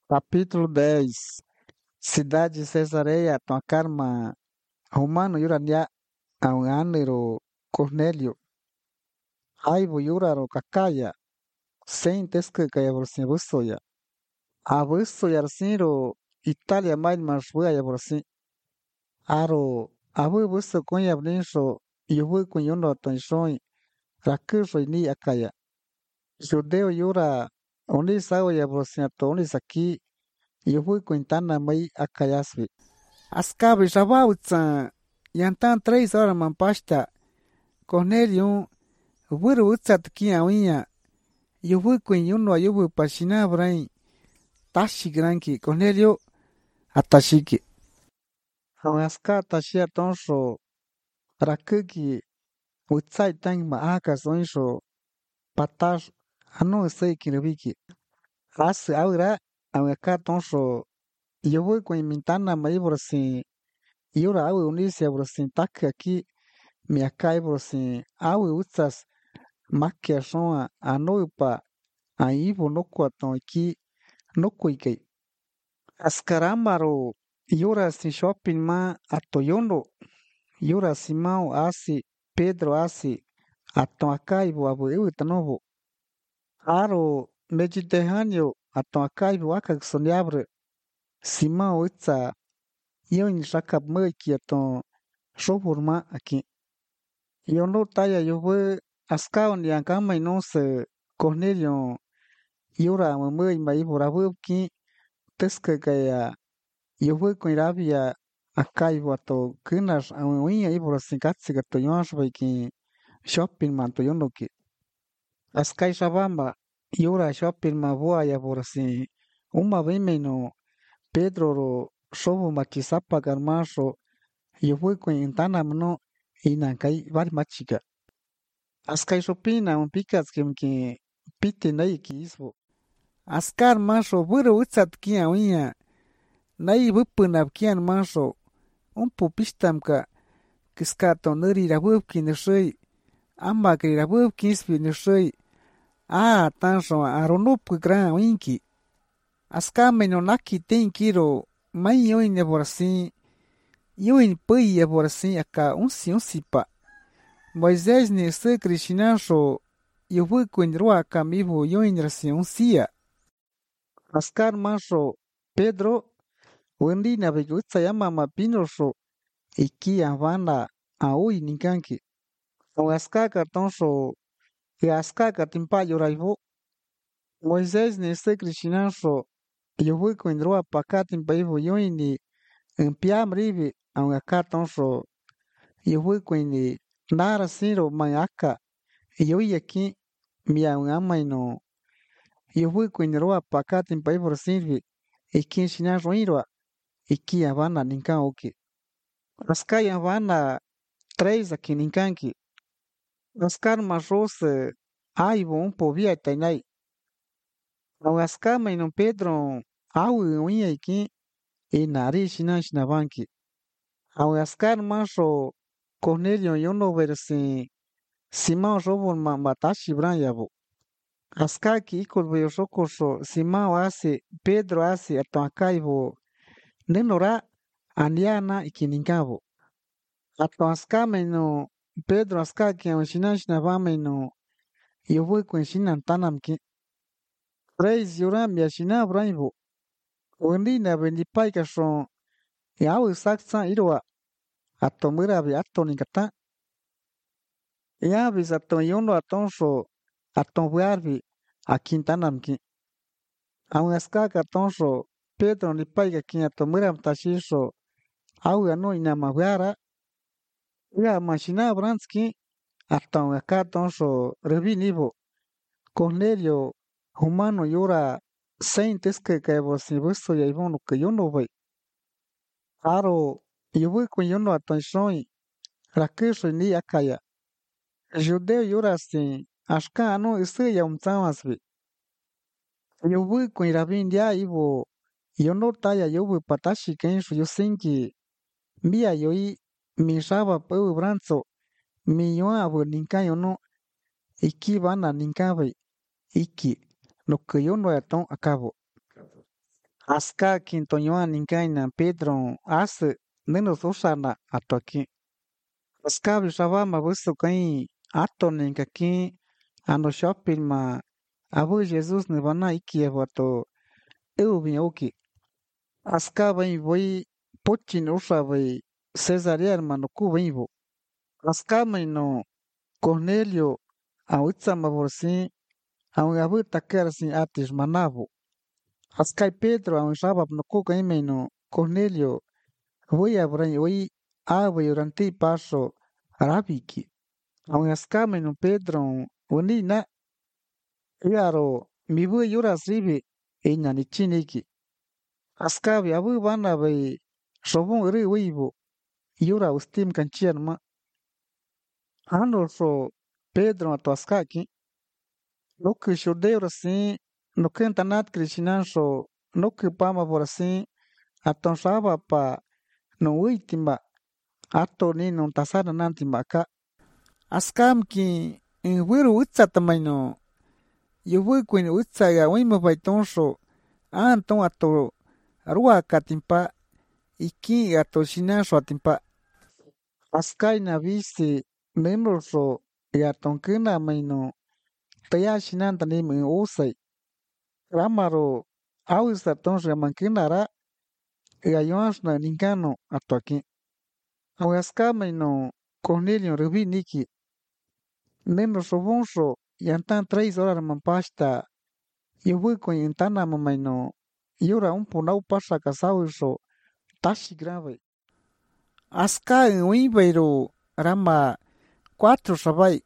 Capítulo 10. Cidade de Cesareia, Karma, Romano Yurania, Aunanero, Cornélio, Aivo Yuraro, Kakaya, Sem Tesca Kayaborsin Bussoya, Abusso Yarsiro, Itália mais Marsua Yaborsin, Aro, Abu Busso Cunha Brincho, Yubu Cunhuno Tonchon, Rakuso Ni Akaya, Judeu Yura, Onisao Yaborsin Atonis aqui, Yubu Quintana Mai Akayasvi. Ascabe Javautsan, Yantan 3 horas mampasta, Cornelium, Wuru Utsat Kiawinha, Yubu Quinhuno Yubu Pachina Brain, Tashi Granki, Cornelio, Atashiki. Aska Tashia Tonsho, Rakuki, Utsai Tang Maaka Sonsho, Patash, Anu Sei Kiribiki. As Aura, Awaka Tonsho, Yubu Quimintana Maiborsin, Yura Awu Unisia Brosin Tak aqui. Miakai assim, awe utsas maquiação a noipa a ivo no quaton aqui no cuiquei. As caramaro yura si shopping ma a toyono yura simão asi Pedro asi a ton acaivo abo eu novo. Aro Mediterrâneo a ton acaivo aka soniabre simão utsa eu in shakap maki a ton showurma aqui. Eu não taia eu vou ascaun yang kama não se Cornelio yura mamãe mai bora vou que tesca gaya eu vou com iravia a caivo ato kinas a unha e bora singatsi gato yons vai que shopping man to yono que ascai shabamba yura shopping ma voa ya bora sin uma vez menos Pedro ro shobo machisapa garmaso eu vou com intana mano e não cai vai machiga. Askai Shopina un pikas que pite nai ki isbo. Askar manso buro utsat kia unya. Nai bupunab kian manso. Un pupistam ka kiskato nuri rabup ki nusui. Amba ki rabup kispi nusui. Tanso aronup gran winki. Askar menonaki ten kiro. Mai yoin eborsin. Yoin pui eborsin aka un sipa. Moisés nesse Krishnasho eu quindrua camivo eu ingressão sia. Ascar manso Pedro wendi na begutsa yama mapinosho iki avana aui ninkanki. O ascar cartonso e ascar cartimpa yoraivo. Moisés nesse Krishnasho eu quindrua pacatim paivo eu ini empiam rivi a um cartonso eu quindi nara siro manhaka. Eu ia aqui, minha mãe no. Eu fui com a pacata em país por servir, e que ensinar ruído, e que a vana ninkan oki. As cai a vana 3 aqui ninkan que. As carmas rose, ai bom, povia tainai. Ao as cama no Pedro, au uinha aqui, e nariz na banque. Ao as carmas o Cornélio eu não ver se Simão Robon matashi branhavo. Askaki ikolbe sokoso simao ase Pedro ase atoakaivo nenora aniana ikininkavo. Ato askame no Pedro askaki amshinash vame no yovo kwenshina tanamki. Reis yoram yashina braivo. Wendina bendipaika son yao saksa irwa. Ato murabi ato nikata. Yavis ato yono atonso ato buarvi akintanamki. Aun askaka tonso Pedro ni paiga kinha tomuram tashiso au ano inamaguara ya machina branski aton aka tonso revinivo Cornelio humano yora saintes que vos busto ya ivono que yo no voy aro yo voy con yo no atención rakeso ni akaya judeu yora sin ashka ano ese ya umtamasvi yo voy con irabin ya ivo yo no taya yo voy patashi kenso yo sinki mia yoi mi shaba peu branzo mi yo abo ninka yo no iki bana ninka bai iki no que yo no aton acabo Aska kintoñoan ninkaina Pedro hace menos usana atoki. Askabi shabama busu kai ato ninkaki ano shopping ma abu Jesus ni bana iki wato eubi oki. Askaba voy puchin usabai Cesarea hermano kubo. Askama no Cornelio auitzama borsi aun abu takar sin atis manabo. Askai Pedro aun shabab no kuka no Cornelio voy a bran voy a durante paso arabiki. Aun askama no Pedro unina yaro mi bu yura sibi ina ni chiniki. Askabi abu bana bai sobon ri wibo yura ustim kanchian ma. Ano so Pedro atuaskaki no que judeu assim no que antanat cristinanso no que pama por assim atonsava pa no última ato ni non tasara nantima ka askam ki in wiru utsa tamai no yuwi kuin utsa ya wima baitonso anton ato rua katimpa iki ato shinanso atimpa askai na visi memorso ya tonkina maino taya shinanta ni mi usai ramaro awisa tonso ya mankinara ya yoasna ningano ato aquí awaskama no Cornelio rubi niki neno sobonso yantan 3 horas mampasta yuwi ko yantana mamaino yura un punau pasa casauso tashi grave aska en wibeiro rama 4 sabai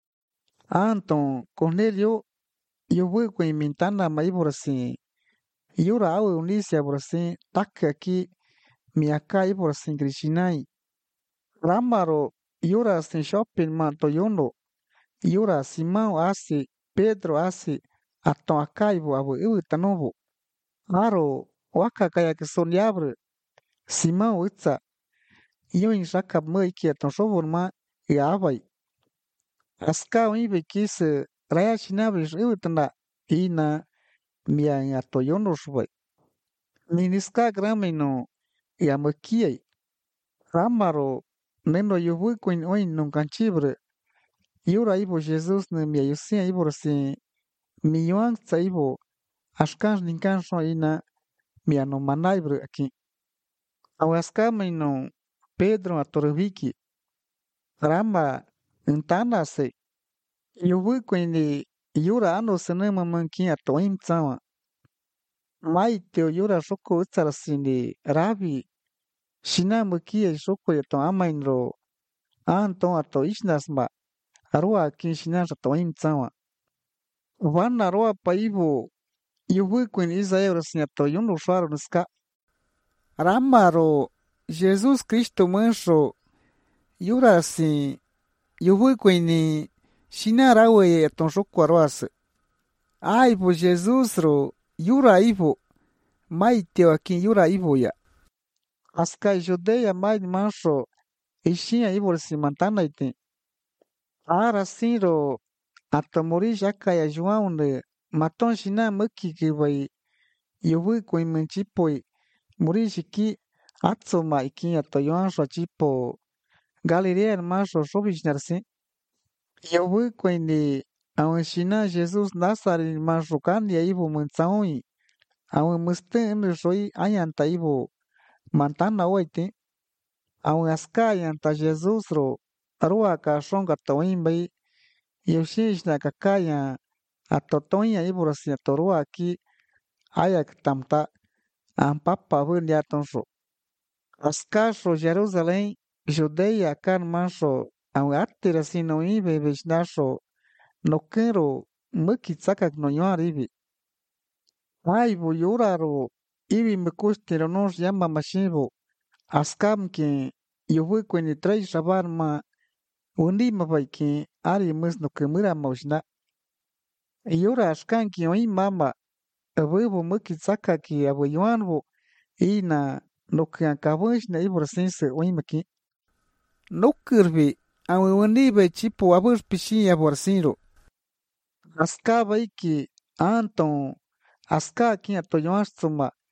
Anton Cornelio yuwi ko mintana maiborasi yura awe unisia borasi tak aquí miaka iborasi krishinai Ramaro yura sin shopping manto yono yura Simão asi Pedro asi aton akaibo abo iwi tanobo aro waka kaya que sonyabre Simão utsa yoin shakab mo iki aton shobor ma yabai aska ibe kis raya shinabre iwi tana ina mia ato yono shubai miniska gramino yamakiai Ramaro neno yuwi kuin oin non canchibre yura ibo Jesus ne mia yusia ibo si mi yuang tsa ibo ashkan ninkan so ina mia no manaibre aquí awaskama no Pedro atorviki rama intana se yuwi kuin ni yura ano senema manki atoim tsawa mai teo yura shoko utsara sini rabi shina mukia shoko yato amainro anton ato ishnasma arua kinshinasha toim tsawa Wana roa paivo yuwi kuin Israel sinyato yono shwaro nuska Ramaro Jesus Cristo manso yura si yuwi kuin ni shinarawe aton shoko aroas Aivo Jesus ro yura ivo mai teo aqui yura ivo ya Askai judeia mai manso ishinha ivo si mantana ite Ara siro atomori jakaya João ne maton shina maki que vai yuwi kuin menchipoi muri shiki atsoma iki ato João so chipo Galilea manso sobish narsi yuwi kuin ni aun shina Jesus Nazareth manso kanya ivo mentsaoi aun muste ne soi ayanta ivo mantana oite aun aska ayanta Jesus ro arua ka shonga toim bai Yoshish na kakaya atotonya iborasi atorua aqui ayak tamta ampapa vunya tonso ascaso Jerusalém Judeia kan manso au atira sino ibe vesnaso no quero mukitsakak no yaribi ai bu yuraro ibi mekustero nos llama mashibo askam que yuwi kweni trai shabarma undi mabaiki ari mus no kemura moshna yura ashkanki oi mama abuelo mukitsaka ki abuyanbo ina no que acabamos na iborsense oimaki no kirbi awuni be chipo abur pishi aborsinro aska baiki anton aska ki atoyoastuma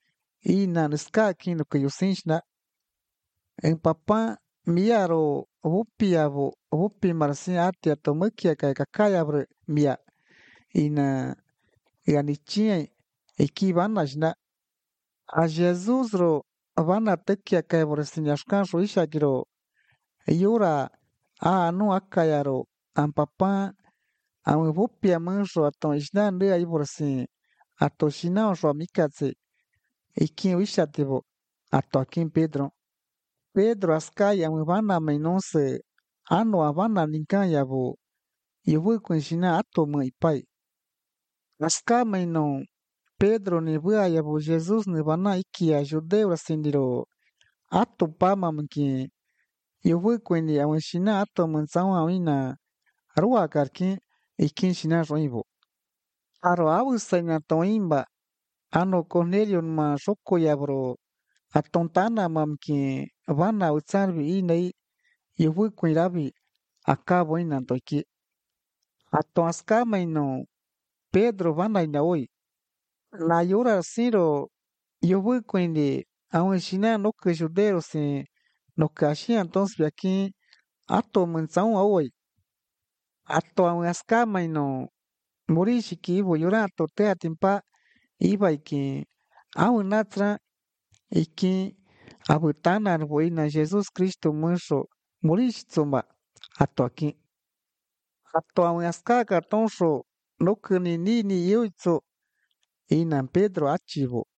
ina ska kino que yusinchna en papá miaro upiabo upi marsin atia tomukia ka kakaya bre mia ina ganichia iki vanashna a Jesus ro vana tekia ka bre sinyashkan ro isha giro yura a anu akayaro an papá a upia manso aton isna nde ay borsin atoshina ro mikatse iki wisha tibo ato akin Pedro Pedro askaya vana mainonse ano avana ninkaya bo yevu kunshina ato mo ipai aska mainon Pedro ni vua ya bo Jesus ni vana ikia judeu asindiro ato pama mki yevu kweni awishina ato monsao awina arua karkin ikin shina roibo aro awusaina toimba ano Cornelio ma shoko ya bro atontana mamki vana utsarbi inei yevu kwirabi acabo inantoiki ato aska maino Pedro vana ina hoy la yura siro yevu kwindi aun shina no que judeo se no que hacía entonces aquí ato mensao hoy ato aun aska maino morishiki ibo yura ato te atimpa iba iki aun natra iki abutana arboina Jesus Cristo munsho morish tsumba ato aquí ato aun aska cartonso no que ni yoitso inan Pedro achivo